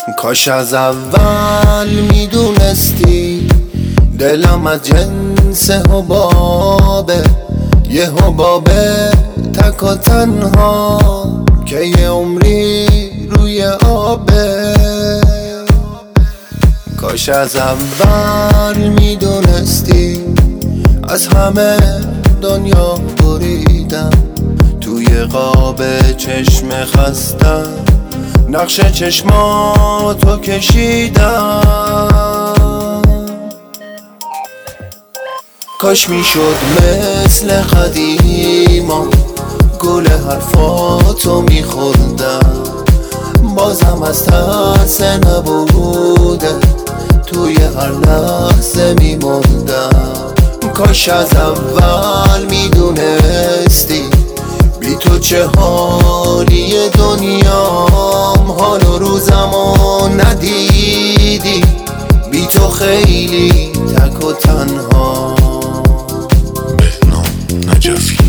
کاش از اول میدونستی دلم از جنس حبابه، یه حبابه تک و تنها که یه عمری روی آبه. کاش از اول میدونستی از همه دنیا بریدم، توی قاب چشم خستم نقش چشماتو کشیدم. کاش میشد مثل قدیما گل حرفاتو میخوردم، بازم از ترس نبوده توی هر لحظه میموندم. کاش از اول میدونستی بی تو چه حالی دنیام، حال و روزمو ندیدی بی تو خیلی تک و تنها. بهنام نجفی.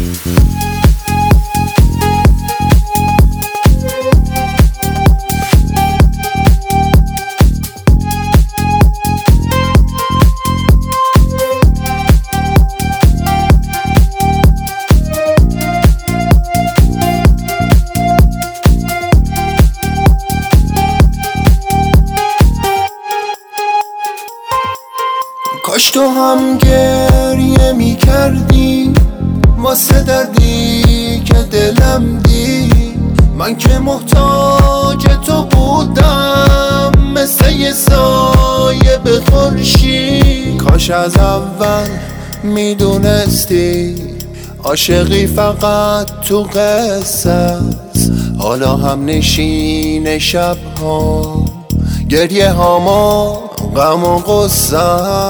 کاش تو هم گریه می کردی واسه دردی که دلم دید، من که محتاج تو بودم مثل یه سایه به خورشید. کاش از اول میدونستی عاشقی فقط تو قصه است، حالا هم نشین شبها گریه هامو غم و غصه.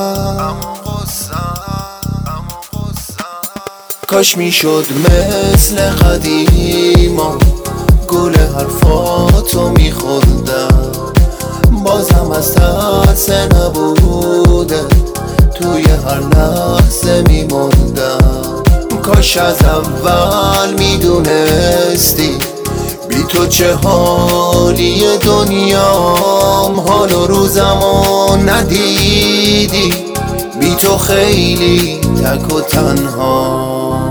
کاش میشد مثل قدیما گل حرفاتو میخوردم، بازم از ترس نبوده توی هر لحظه میموندم. کاش از اول میدونستی بی تو چه حالی دنیام، حال و روزمو ندیدی بی تو خیلی تک و تنها.